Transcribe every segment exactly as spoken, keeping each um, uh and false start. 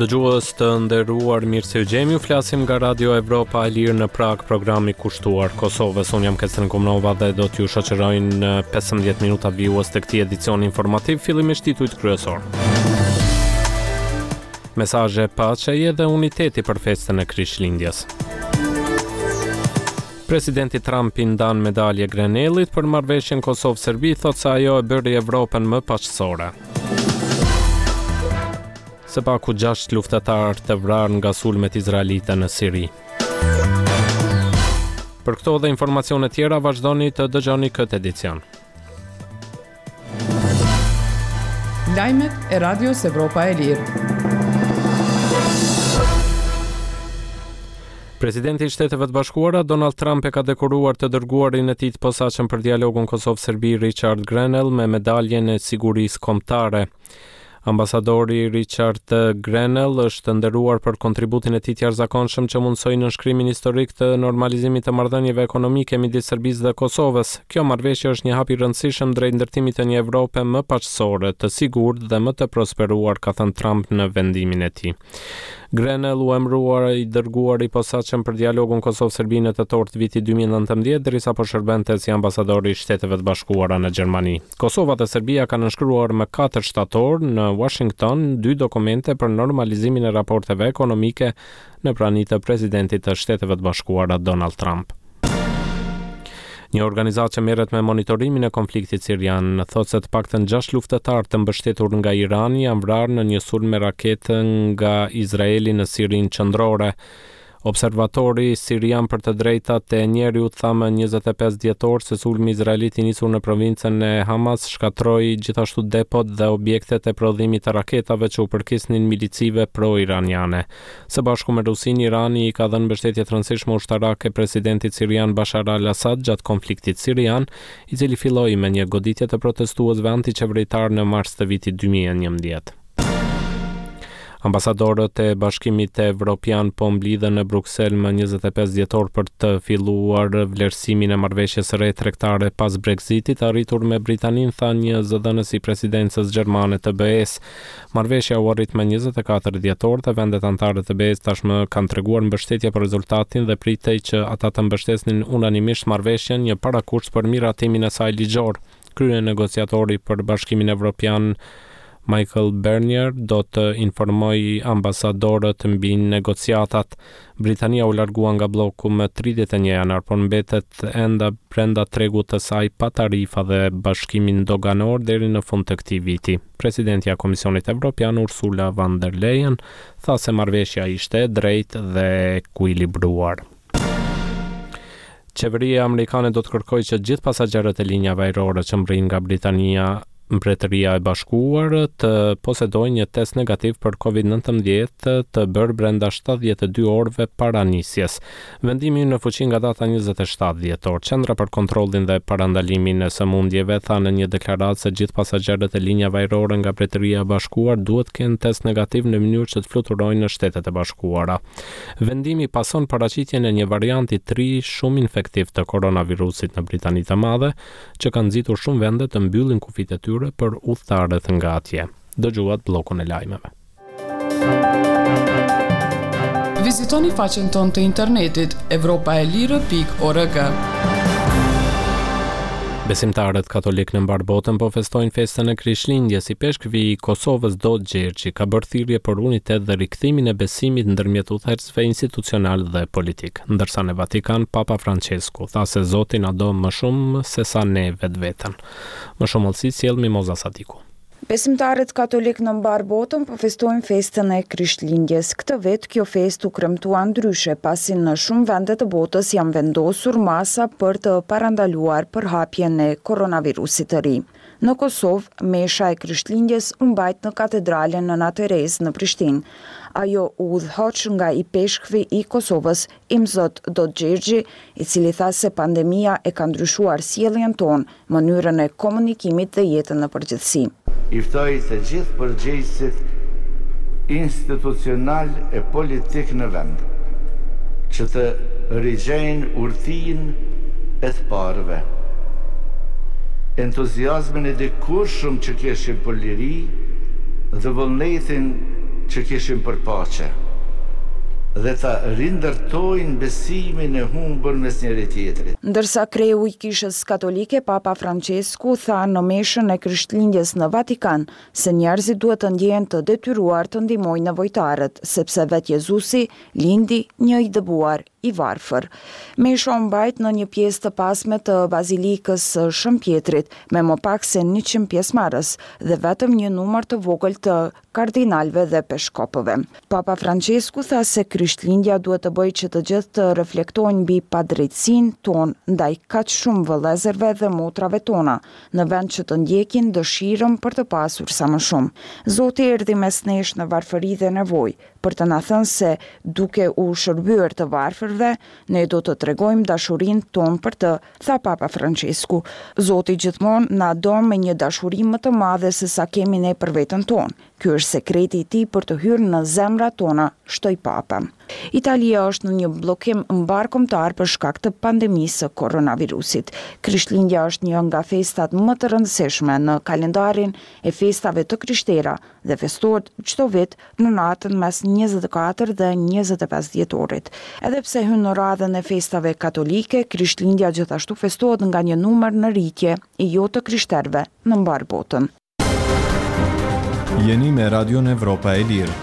Dëgjues të nderuar, mirë se u gjemi, flasim nga Radio Evropa e Lirë në Prag, programi kushtuar Kosovës. Unë jam Ketrin Komnova dhe do t'ju shoqërojnë në pesëmbëdhjetë minuta vijues të këtij edicioni informativ, fillimisht titujt kryesor. Mesazhe paqeje dhe uniteti për festën e Krishtlindjes. Presidenti Trump i ndan medalje Grenellit për marrëveshjen Kosovë-Serbi, thotë se ajo e bëri Evropën më paqësore. Së paku gjashtë luftëtar të vrarë nga sulmet izraelite në Siri. Për këto dhe informacione tjera, vazhdoni të dëgjoni këtë edicion. Lajmet e Radios Evropa e Lirë. Presidenti i Shteteve të Bashkuara Donald Trump e ka dekoruar të dërguarin e tij të posaçëm për dialogun Kosovë-Serbi Richard Grenell me medaljen e sigurisë kombëtare. Ambasadori Richard Grenell është nderuar për kontributin e tij të jashtëzakonshëm që mundsoi nënshkrimin historik të normalizimit të marrëdhënieve ekonomike midis Serbisë dhe Kosovës. Kjo marrëveshje është një hap i rëndësishëm drejt ndërtimit të një Evrope më paqësore, të sigurt dhe më të prosperuar, ka thënë Trump në vendimin e tij. Grenell u emëruar i dërguar i posaçëm për dialogun Kosovë-Serbi në tetor të vitit dy mijë e nëntëmbëdhjetë, derisa po shërbente si ambasador i Shteteve të Bashkuara në Gjermani. Kosova dhe Serbia kanë nënshkruar më katër shtator në Washington dy dokumente për normalizimin e raporteve ekonomike në praninë të presidentit të Shteteve të Bashkuara Donald Trump. Një organizatë që merret me monitorimin e konfliktit sirian thotë se të paktën gjashtë luftëtar të mbështetur nga Irani janë vrarë në një sulm me raketë nga Izraeli në Sirinë qendrore. Observatori sirian për të drejtat e njeriut tha më njëzet e pesë dhjetor se sulmi izraelit i nisur në provincën e Hamas shkatroi gjithashtu depot dhe objektet e prodhimit të raketave që u përkisnin milicive pro-iraniane. Së bashku me Rusinë, Irani i ka dhënë mbështetje të rëndësishme ushtarake presidentit sirian Bashar al-Assad gjatë konfliktit sirian, i cili filloi me një goditje të protestuesve antiqeveritar në mars të vitit dy mijë e njëmbëdhjetë. Ambasadorët e Bashkimit Evropian po mblidhen në Bruksel më njëzet e pesë dhjetor për të filluar vlerësimin e marrëveshjes së re tregtare pas Brexitit, arritur me Britaninë, tha një zëdhënës i presidencës gjermane të B E S. Marrëveshja u arrit më njëzet e katër dhjetor, të vendet anëtare të B E S tashmë kanë treguar mbështetje për rezultatin dhe pritej që ata të mbështesnin unanimisht marrëveshjen, një parakusht për miratimin e saj ligjor. Krye negociatori për Bashkimin Evropian Michael Barnier do të informoj ambasadorët mbi negociatat. Britania u largua nga bloku më tridhjetë e një janar, por mbetet enda brenda tregut të saj pa tarifa dhe bashkimin doganor deri në fund të këtij viti. Presidentja e Komisionit Evropian Ursula von der Leyen tha se marrëveshja ishte e drejtë dhe ekuilibruar. Qeveria amerikane do të kërkojë që gjithë pasagerët e linjave ajrore që mbrin nga Britania Mbretëria e Bashkuar të posedojnë një test negativ për covid nëntëmbëdhjetë të bërë brenda shtatëdhjetë e dy orëve para nisjes. Vendimi në fuqi nga data njëzet e shtatë dhjetor. Qendra për kontrollin dhe parandalimin e sëmundjeve tha në një deklaratë se gjithë pasagerët e linjave ajrore nga Mbretëria e Bashkuar duhet të kenë test negativ në mënyrë që të fluturojnë në Shtetet e Bashkuara. Vendimi pason paraqitjen e një varianti tri shumë infektiv të koronavirusit në Britaninë të Madhe, që kanë nxitur shumë vende të mbyllin kufit e tyre për udhëtarët nga atje. Dëgjuat bllokun e lajmeve. Vizitoni faqen tonë të internetit evropaelire pikë org. Besimtarët katolik në mbar botën po festojnë festën e Krishtlindjes. I peshkvi i Kosovës Dodë Gjergji ka bërë thirrje për unitet dhe rikthimin e besimit ndërmjet udhëheqësve institucional dhe politik. Ndërsa në Vatikan, Papa Francesku tha se Zoti na do më shumë se sa ne vetveten. Më shumë hollësi sjell Mimoza Sadiku. Besimtarët katolik në mbar botën po festojnë festën e Krishtlindjes. Këtë vit kjo festë u kremtua ndryshe, pasi në shumë vende të botës janë vendosur masa për të parandaluar përhapjen e koronavirusit të ri. Në Kosovë, mesha e Krishtlindjes u mbajt në katedralen Nëna Terezë në Prishtinë. Ajo u udhëhoq nga i peshkvi i Kosovës, Imzot Dodë Gjergji, i cili tha se pandemia e ka ndryshuar sjelljen tonë, mënyrën e komunikimit dhe jetën në përgjithësi. I ftoi të gjithë përgjegjësit institucional e politik në vend, që të rigjejnë urtijin e të parëve, entuziazmin e dikurshëm që kishin për liri dhe vullnetin që kishim për paqe dhe ta rindërtojnë besimin e humbur mes njëri tjetrit. Ndërsa kreu i Kishës Katolike, Papa Francesku tha në meshën e Krishtlindjes në Vatikan se njerëzit duhet të ndjehen të detyruar të ndihmojnë nevojtarët, sepse vetë Jezusi lindi një i dëbuar, i varfër. Mesha u mbajt në një pjesë të pasme të Bazilikës së Shëmpjetrit, me më pak se njëqind pjesëmarrës dhe vetëm një numër të vogël të kardinalëve dhe peshkopëve. Papa Francesku tha se Krishtlindja duhet të bëjë që të gjithë të reflektojnë mbi padrejtësinë tonë ndaj kaq shumë vëllezërve dhe motrave tona, në vend që të ndjekin dëshirën për të pasur sa më shumë. Zoti erdhi mes nesh në varfëri dhe nevojë, për të na thënë se duke u shërbyer të varfërve, ne do të tregojmë dashurinë tonë për të, tha Papa Francesku. Zoti gjithmonë na do me një dashuri më të madhe se sa kemi ne për veten tonë. Ky është sekreti i tij për të hyrë në zemrat tona, shtoi Papa. Italia është në një bllokim mbarkombëtar për shkak të pandemisë së koronavirusit. Krishtlindja është një nga festat më të rëndësishme në kalendarin e festave të krishterë dhe festohet çdo vit në natën mes njëzet e katër dhe njëzet e pesë dhjetorit. Edhe pse hyn në radhën e festave katolike, Krishtlindja gjithashtu festohet nga një numër në rritje i jo të krishterëve në mbar botën. Jeni me Radion Evropa e Lirë.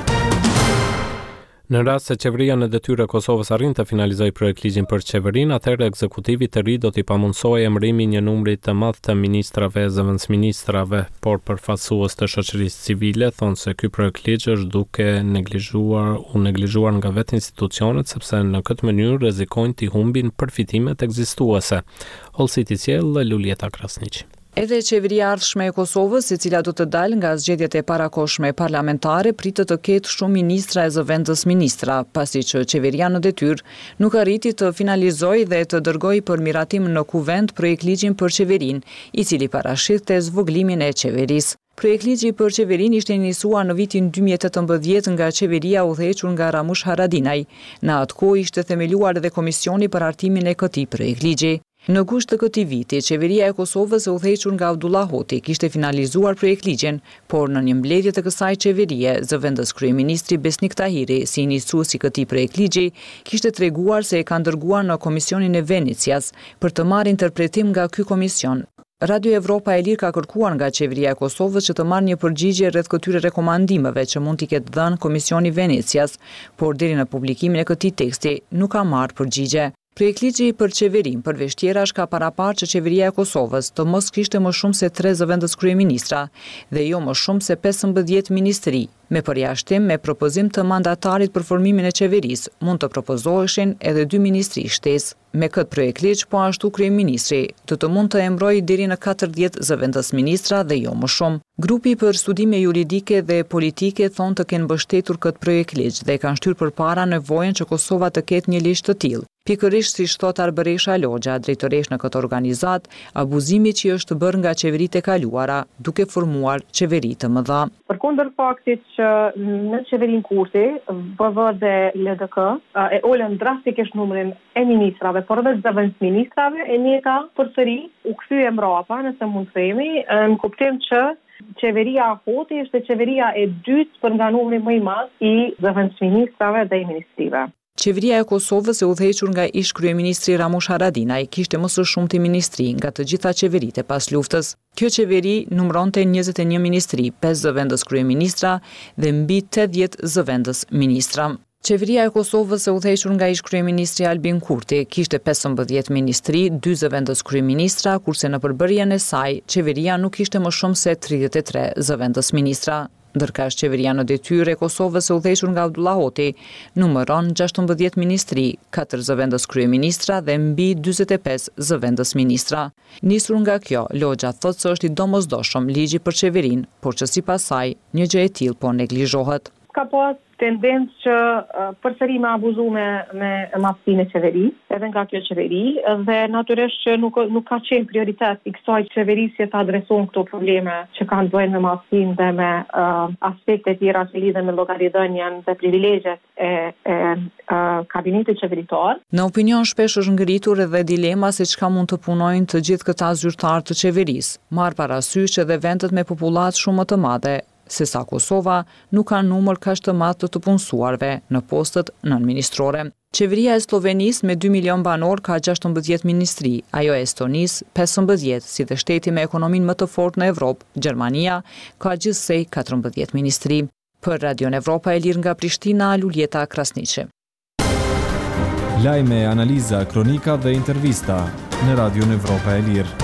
Në rast se qeveria në detyrë e Kosovës arrin të finalizojë projekt ligjin për qeverinë, atëherë ekzekutivi të ri do t'i pamundsojë emërimin një numri të madh të ministrave e zëvendësministrave, por përfaqësues të shoqërisë civile thonë se ky projekt ligj është duke neglizhuar u neglizhuar nga vetë institucionet, sepse në këtë mënyrë rrezikojnë t'i humbin përfitimet ekzistuese. Olsit i sjell Lulieta Krasniqi. Edhe qeveria ardhshme e Kosovës, e cila do të dalë nga zgjedhjet e parakohshme parlamentare, pritet të ketë shumë ministra e zëvendës ministra, pasi që qeveria në detyrë nuk arriti të finalizojë dhe të dërgojë për miratim në kuvent projekt ligjin për qeverinë, i cili parashikte zvogëlimin e qeverisë. Projekt ligji për qeverinë ishte iniciuar në vitin dy mijë e tetëmbëdhjetë nga qeveria udhëhequr nga Ramush Haradinaj. Në atë kohë ishte themeluar edhe komisioni për hartimin e këtij projekt ligji. Në gusht të këtij viti, qeveria e Kosovës e udhëhequr nga Abdullah Hoti kishte finalizuar projekt ligjin, por në një mbledhje të kësaj qeverie, zëvendës kryeministri Besnik Tahiri, si iniciuesi i këtij projekt ligji, kishte treguar se e ka dërguar në Komisionin e Venecias për të marrë interpretim nga ky komision. Radio Evropa e Lirë ka kërkuar nga qeveria e Kosovës që të marrë një përgjigje rreth këtyre rekomandimeve që mund t'i ketë dhënë Komisioni Venecias, por deri në publikimin e këtij teksti nuk ka marrë përgjigje. Projekt ligji për qeverinë përveç tjerash ka paraparë që qeveria e Kosovës të mos kishte më shumë se tre zëvendës kryeministra dhe jo më shumë se pesëmbëdhjetë ministri, me përjashtim me propozim të mandatarit për formimin e qeverisë, mund të propozoheshin edhe dy ministri shtesë. Me këtë projekt ligj, po ashtu kryeministri do të mund të emërojë deri në katërdhjetë zëvendës ministra dhe jo më shumë. Grupi për studime juridike dhe politike thonë të kenë mbështetur këtë projekt ligj dhe kanë shtyrë përpara nevojën që Kosova të ketë një ligj të tillë. Pikërisht si thot Arberesha Logja, drejtoresh në këtë organizat, abuzimi që është bërë nga qeveritë e kaluara, duke formuar qeveri të mëdha. Përkundër faktit që në qeverinë Kurti, B V dhe L D K e ulën drastikisht numrin e ministrave, por edhe zëvendës ministrave, e njëka përsëri u kthye mbrapa, nëse mund të themi, në kuptim që qeveria Hoti është qeveria e dytë për nga numri më i madh i zëvendës ministrave dhe i ministrive. Qeveria e Kosovës e udhëhequr nga ish kryeministri Ramush Haradinaj kishte më së shumti ministri nga të gjitha qeveritë pas luftës. Kjo qeveri numëronte njëzet e një ministri, pesë zëvendës kryeministra dhe mbi tetëdhjetë zëvendës ministra. Qeveria e Kosovës e udhëhequr nga ish kryeministri Albin Kurti kishte pesëmbëdhjetë ministri, dy zëvendës kryeministra, kurse në përbërjen e saj qeveria nuk kishte më shumë se tridhjetë e tre zëvendës ministra. Ndërkësh qeveria në detyrë e Kosovës e udhëhequr nga Abdullah Hoti numëron gjashtëmbëdhjetë ministri, katër zëvendës kryeministra dhe mbi dyzet e pesë zëvendës ministra. Nisur nga kjo, Logja thotë se është i domosdoshëm ligji për qeverinë, por që sipas saj një gjë e tillë po neglizhohet. Ka pas tendencë që uh, përsëri me abuzu me, me madhësinë e qeverisë, edhe nga kjo qeveri, dhe natyrisht që nuk, nuk ka qenë prioritet i kësaj qeverisje të adreson këto probleme që kanë bëjnë me madhësinë dhe me uh, aspekte tjera që lidhen me llogaridhënien dhe privilegjet e, e uh, kabinetit qeveritar. Në opinion shpesh është ngritur edhe dilema se çka mund të punojnë të gjithë këta zyrtarë të qeverisë, marr parasysh edhe vendet me popullat shumë më të madhe, sesa Kosova nuk ka numër kaq të madh të të punësuarve në postet nënministrore. Qeveria e Slovenisë me dy milion banor ka gjashtëmbëdhjetë ministri, ajo e Estonisë pesëmbëdhjetë, si dhe shteti me ekonominë më të fortë në Evropë, Gjermania, ka gjithsej katërmbëdhjetë ministri. Për Radion Evropa e Lirë nga Prishtina, Luljeta Krasniqi. Lajme, analiza, kronika dhe intervista në Radion Evropa e Lirë.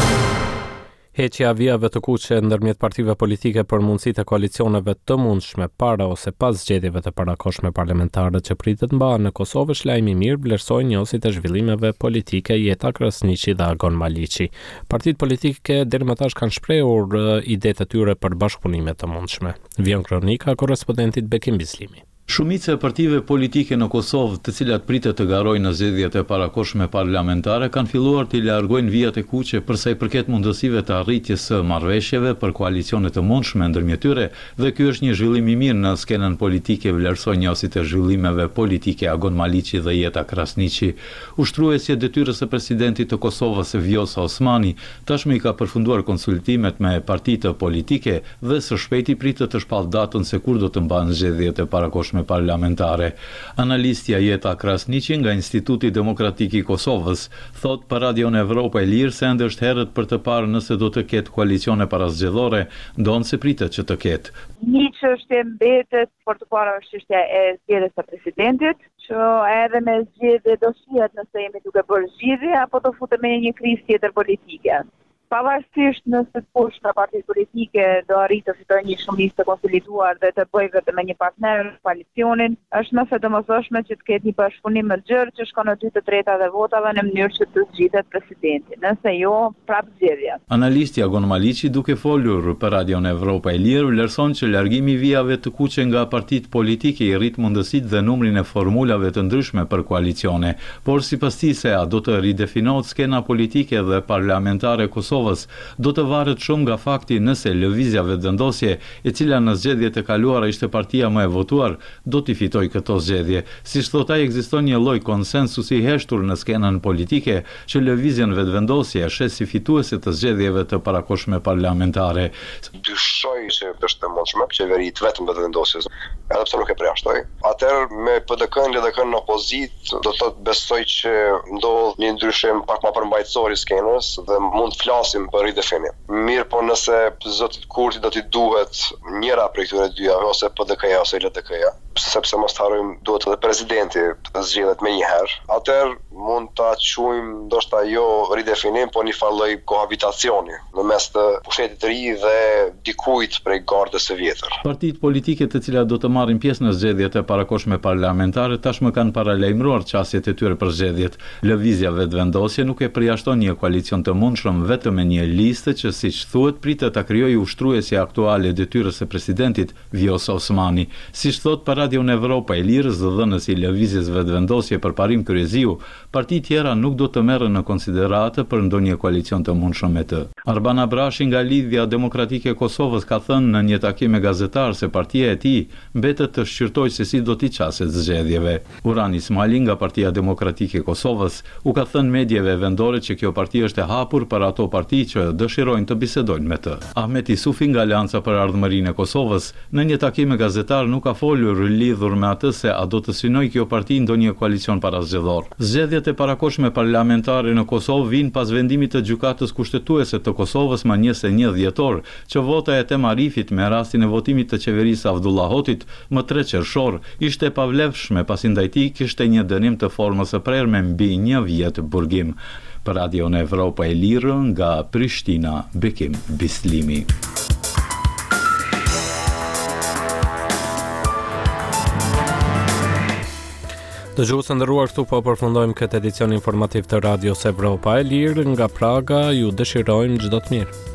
Heqja vijave të kuqe ndërmjet partive politike për mundësitë e koalicioneve të mundshme para ose pas zgjedhjeve të parakohshme parlamentare që pritet mbahen në Kosovë është lajm i mirë, vlerësojnë njësit e zhvillimeve politike Jeta Krasniqi dhe Agon Maliqi. Partitë politike deri më tash kanë shprehur idetë e tyre për bashkëpunime të mundshme. Vjen kronika korrespondentit Bekim Bislimi. Shumica e partive politike në Kosovë, të cilat pritet të garojnë në zgjedhjet e parakohshme parlamentare, kanë filluar të largojnë vijat e kuqe për sa i përket mundësive të arritjes së marrëveshjeve për koalicione të mundshme ndërmjet tyre, dhe ky është një zhvillim i mirë në skenën politike, vlerësojnë njësit e zhvillimeve politike Agon Maliqi dhe Jeta Krasniqi. Ushtruesja e detyrës së presidentit të Kosovës Vjosa Osmani tashmë i ka përfunduar konsultimet me partitë politike dhe së shpejti pritet të shpall datën se kur do të mbahen zgjedhjet e parakohshme parlamentare. Analistja Jeta Krasniqi nga Instituti Demokratik i Kosovës thot për Radion Evropa e Lirë se ende është herët për të parë nëse do të ketë koalicione parazgjedhore, ndonë se pritet që të ketë. Një çështje mbetet për të parë është çështja e zgjedhjes së presidentit, që edhe me zgjedhje do shihet nëse jemi duke bërë zgjedhje apo do futemi në një krizë tjetër politike. Pavarësisht nëse kush nga partitë politike do arritë të fitojë një shumicë të konsoliduar dhe të bëjë vetëm me një partner koalicionin, është më së domosdoshme që të ketë një bashkëpunim më gjerë që shkon në dy të treta dhe votave në mënyrë që të zgjitet presidenti. Nëse jo, prapë zgjedhja. Analisti Agon Maliqi, duke folur për Radion Evropa e Lirë, vlerëson që largimi i vijave të kuqe nga partitë politike i rrit mundësitë dhe numrin e formulave të ndryshme për koalicione, por sipas tij se a do të ridefinohet skena politike dhe parlamentare Kosovë do të varet shumë nga fakti nëse lëvizja vetëvendosje, e cila në zgjedhjet e kaluara ishte partia më e votuar, do t'i fitojë këto zgjedhje. Siç thot ai, ekziston një lloj konsensusi i heshtur në skenën politike që lëvizjen vetëvendosje e shes si fituese të zgjedhjeve të parakohshme parlamentare. Dyshoj se është e mundshme qeverit vetëm vetëvendosjes, edhe pse nuk e përjashtoj. Atëherë me P D K-n, L D K-n në opozitë, do thotë besoj që ndodh një ndryshim pak më përmbajtësor i skenës dhe mund të flas për ridefinim. Mirë, po nëse zotit Kurti do t'i duhet njëra prej këtyre dyja, ose P D K-ja ose L D K-ja, sepse mos të harrojmë duhet edhe presidenti të zgjedhet me njëherë. Atëherë mund ta quajmë ndoshta jo ridefinim, po një farë lloj kohabitacioni në mes të pushtetit të ri dhe dikujt prej gardës së vjetër. Partitë politike të cilat do të marrin pjesë në zgjedhjet e parakohshme parlamentare tashmë kanë paralajmëruar çësjet e tyre për zgjedhjet. Lëvizja vetëvendosje nuk e përjashton një koalicion të mundshëm vetëm me një listë që, siç thuhet, pritet ta krijojë ushtruesja aktuale e detyrës së presidentit Vjosa Osmani. Siç thot për Radion Evropa e Lirë, zëdhënës i lëvizjes vetëvendosje për parim kryesiu, partitë tjera nuk do të merren në konsideratë për ndonjë koalicion të mundshëm me të. Arban Abrashi nga Lidhja Demokratike e Kosovës ka thënë në një takim me gazetar se partia e tij mbetet të shqyrtojë se si do t'i çaset zgjedhjeve. Uran Ismaili nga Partia Demokratike e Kosovës u ka thënë mediave vendore që kjo parti është e hapur për ato parti që dëshirojnë të bisedojnë me të. Ahmet Isufi nga Alianca për Ardhmërinë e Kosovës në një takim me gazetar nuk ka folur lidhur me atë se a do të synojë kjo parti ndonjë koalicion parazgjedhor. Zgjedhjet e parakohshme parlamentare në Kosovë vijnë pas vendimit të gjykatës kushtetuese të Kosovës më njëse një dhjetor, që vota e Tem Arifit me rastin e votimit të qeverisë Avdullah Hotit më tre qershor ishte e pavlefshme pasi ndaj tij kishte një dënim të formës së prerme mbi një vjet burgim. Për Radion Evropa e Lirë nga Prishtina, Bekim Bislimi. Dëgjues të nderuar, këtu po përfundojmë këtë edicion informativ të Radios Evropa e Lirë nga Praga. Ju dëshirojmë çdo të mirë.